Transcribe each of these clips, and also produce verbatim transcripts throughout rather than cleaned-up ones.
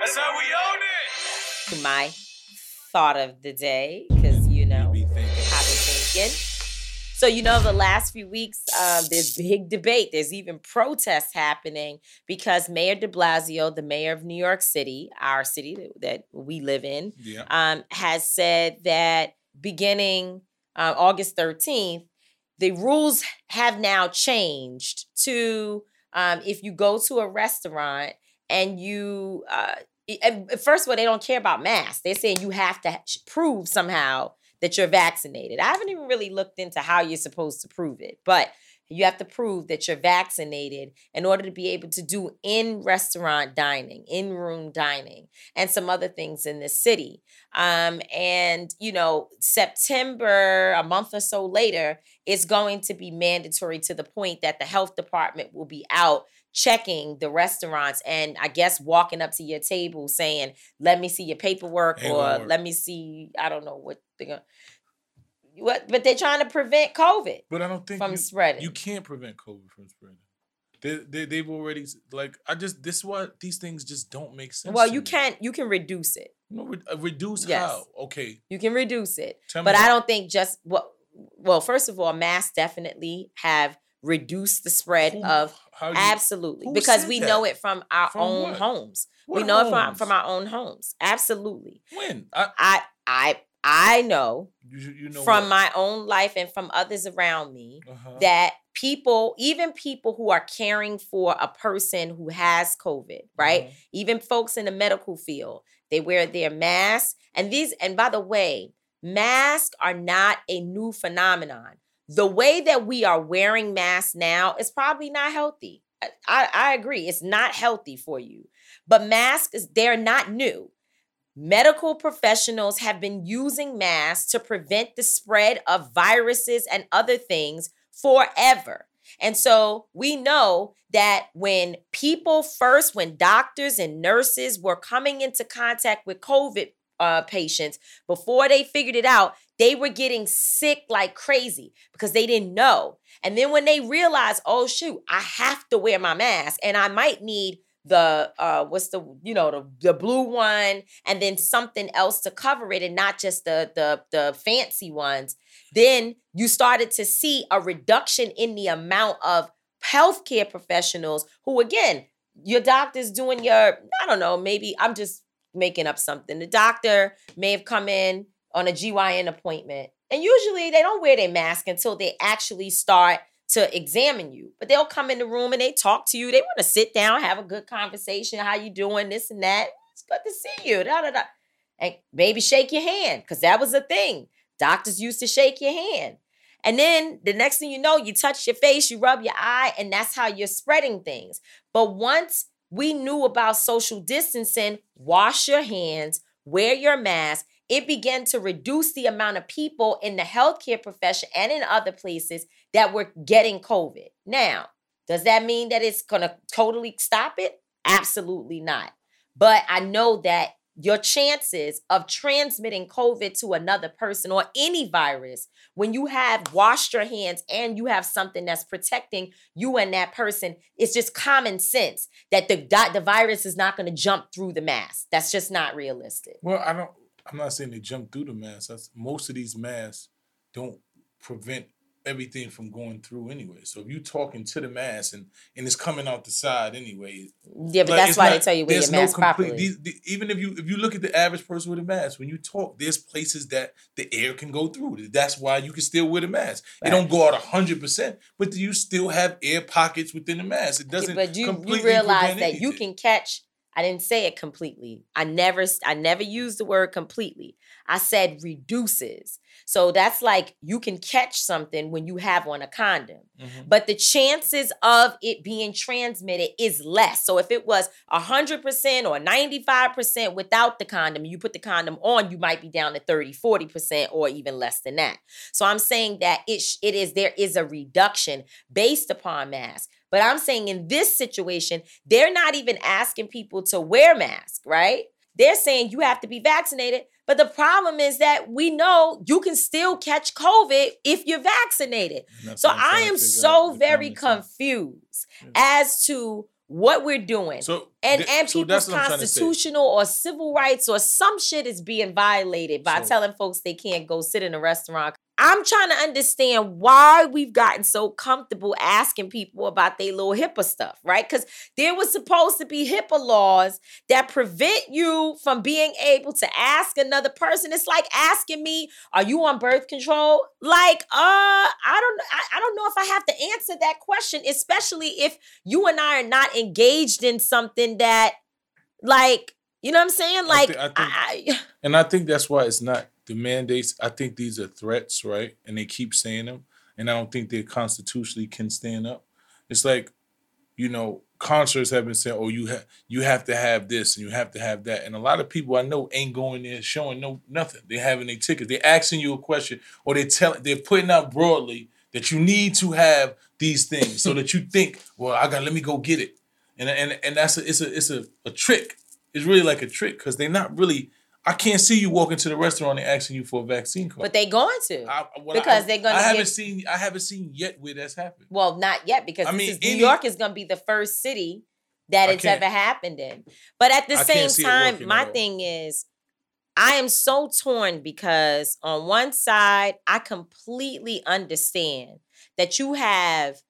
That's how we own it. My thought of the day, because, you know, We be thinking. I've been thinking. So, you know, the last few weeks, um, there's big debate. There's even protests happening because Mayor de Blasio, the mayor of New York City, our city that, that we live in, Yeah. um, has said that beginning uh, August thirteenth, the rules have now changed to um, if you go to a restaurant and you, uh, and first of all, they don't care about masks. They're saying you have to prove somehow that you're vaccinated. I haven't even really looked into how you're supposed to prove it, but you have to prove that you're vaccinated in order to be able to do in-restaurant dining, in-room dining, and some other things in this city. Um, and, you know, September, a month or so later, is going to be mandatory to the point that the health department will be out checking the restaurants and I guess walking up to your table saying, let me see your paperwork Ain't or gonna work. let me see, I don't know what they're going to, what, but they're trying to prevent COVID But I don't think from you, spreading. you can't prevent COVID from spreading. They, they, they've already, like, I just, this is why these things just don't make sense. Well, to you me. can't, you can reduce it. No, re- uh, reduce Yes. how? Okay. You can reduce it. Tell me But I how. don't think just, well, well, first of all, masks definitely have reduced the spread Who- of, how you- absolutely, who because said we that? know it from our From own what? homes. What we know it from, homes? from our own homes. Absolutely. When? I, I, I, I know you, you know from what? my own life and from others around me Uh-huh. that people, even people who are caring for a person who has COVID, right? Mhm. Even folks in the medical field, they wear their masks. And these, and by the way, masks are not a new phenomenon. The way that we are wearing masks now is probably not healthy. I, I, I agree. It's not healthy for you. But masks, they're not new. Medical professionals have been using masks to prevent the spread of viruses and other things forever. And so we know that when people first, when doctors and nurses were coming into contact with COVID uh, patients, before they figured it out, they were getting sick like crazy because they didn't know. And then when they realized, oh, shoot, I have to wear my mask and I might need the uh what's the you know the the blue one and then something else to cover it and not just the the the fancy ones, then you started to see a reduction in the amount of healthcare professionals who, again, your doctor's doing your, I don't know, maybe I'm just making up something. The doctor may have come in on a G Y N appointment and usually they don't wear their mask until they actually start to examine you. But they'll come in the room and they talk to you. They want to sit down, have a good conversation. How you doing? This and that. It's good to see you. Da, da, da. And maybe shake your hand, because that was a thing. Doctors used to shake your hand. And then the next thing you know, you touch your face, you rub your eye, and that's how you're spreading things. But once we knew about social distancing, wash your hands, wear your mask, it began to reduce the amount of people in the healthcare profession and in other places that were getting COVID. Now, does that mean that it's going to totally stop it? Absolutely not. But I know that your chances of transmitting COVID to another person or any virus, when you have washed your hands and you have something that's protecting you and that person, it's just common sense that the, the virus is not going to jump through the mask. That's just not realistic. Well, I don't, I'm not saying they jump through the mask. That's, most of these masks don't prevent everything from going through anyway. So if you're talking to the mask and, and it's coming out the side anyway. Yeah, but like, that's why not, they tell you wear your there's mask no complete, properly. these, the, even if you if you look at the average person with a mask, when you talk, there's places that the air can go through. That's why you can still wear the mask. Right. It don't go out one hundred percent, but you still have air pockets within the mask. It doesn't yeah, but you, completely you realize prevent that anything. you can catch, I didn't say it completely. I never I never used the word completely. I said reduces. So that's like you can catch something when you have on a condom. Mm-hmm. But the chances of it being transmitted is less. So if it was one hundred percent or ninety-five percent without the condom, you put the condom on, you might be down to thirty, forty percent or even less than that. So I'm saying that it, it is there is a reduction based upon masks. But I'm saying in this situation, they're not even asking people to wear masks, right? They're saying you have to be vaccinated. But the problem is that we know you can still catch COVID if you're vaccinated. So I am so very confused yeah. as to what we're doing. So and th- and so people's that's what I'm trying to say. constitutional or civil rights or some shit is being violated by So- telling folks they can't go sit in a restaurant. I'm trying to understand why we've gotten so comfortable asking people about their little HIPAA stuff, right? Because there was supposed to be HIPAA laws that prevent you from being able to ask another person. It's like asking me, "Are you on birth control?" Like, uh, I don't, I, I don't know if I have to answer that question, especially if you and I are not engaged in something that, like, you know what I'm saying? Like, I thi- I think- I, I, And I think that's why it's not the mandates. I think these are threats, right? And they keep saying them. And I don't think they constitutionally can stand up. It's like, you know, concerts have been saying, oh, you have you have to have this and you have to have that. And a lot of people I know ain't going there showing no nothing. They're having their tickets. They're asking you a question, or they're telling they're putting out broadly that you need to have these things so that you think, well, I got let me go get it. And and and that's a, it's a it's a, a trick. It's really like a trick because they're not really. I can't see you walking to the restaurant and asking you for a vaccine card. but they going to. I, well, because I, they're gonna I haven't get- seen. I haven't seen yet where that's happened. Well, not yet, because I this mean, is, New any- York is going to be the first city that I it's can't- ever happened in. But at the I same can't see it time, working my at all. thing is, I am so torn because on one side, I completely understand that you have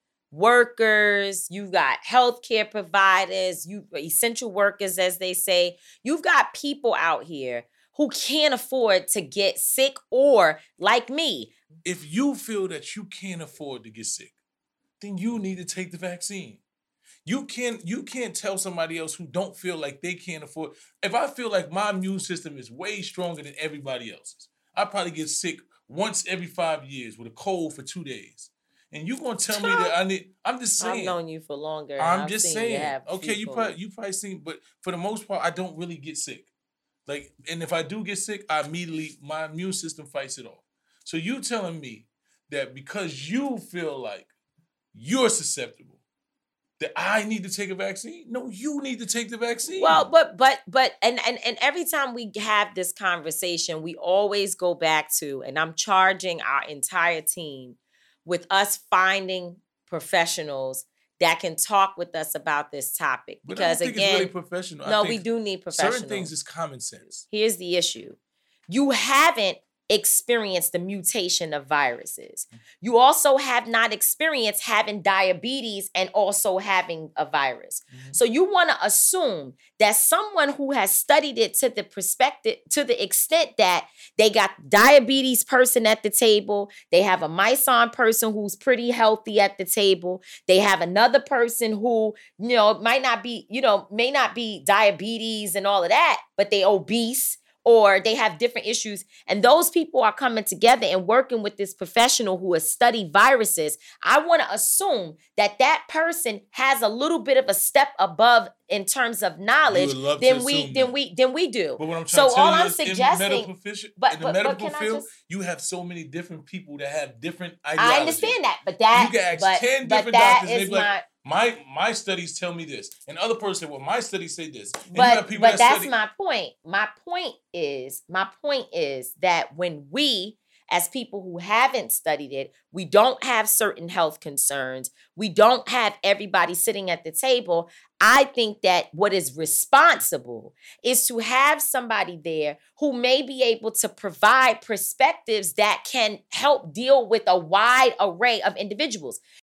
workers, you've got healthcare providers, you essential workers, as they say. You've got people out here who can't afford to get sick, or like me, If you feel that you can't afford to get sick, then you need to take the vaccine. You can't you can't tell somebody else who don't feel like they can't afford. If I feel like my immune system is way stronger than everybody else's, I probably get sick once every five years with a cold for two days. And you gonna tell me that I need? I'm just I've saying. known you for longer. and I'm I've just seen you saying. have a Okay, few you colds. probably you probably seen, but for the most part, I don't really get sick. Like, and if I do get sick, I immediately my immune system fights it off. So you telling me that because you feel like you're susceptible, that I need to take a vaccine? No, you need to take the vaccine. Well, but but but and and and every time we have this conversation, we always go back to, and I'm charging our entire team with us finding professionals that can talk with us about this topic. But I don't Because think again, it's really professional. I no, we think do need professionals. certain things is common sense. Here's the issue. You haven't experienced the mutation of viruses. You also have not experienced having diabetes and also having a virus. Mhm. So you want to assume that someone who has studied it to the perspective, to the extent that they got diabetes person at the table, they have a Myson person who's pretty healthy at the table, they have another person who, you know, might not be, you know, may not be diabetes and all of that, but they obese, or they have different issues. And those people are coming together and working with this professional who has studied viruses. I want to assume that that person has a little bit of a step above in terms of knowledge would love to than we assume than that. we than we do. But what I'm trying So to tell all you I'm is in suggesting- medical, fish- but- in the but- but medical can I field, just- you have so many different people that have different ideologies. I understand that, but that You can ask but, ten but different that doctors and they is be like, my My my studies tell me this. And other person said, well, my studies say this. And you but got people but that that's study- my point. My point is, my point is that when we, as people who haven't studied it, we don't have certain health concerns, we don't have everybody sitting at the table. I think that what is responsible is to have somebody there who may be able to provide perspectives that can help deal with a wide array of individuals.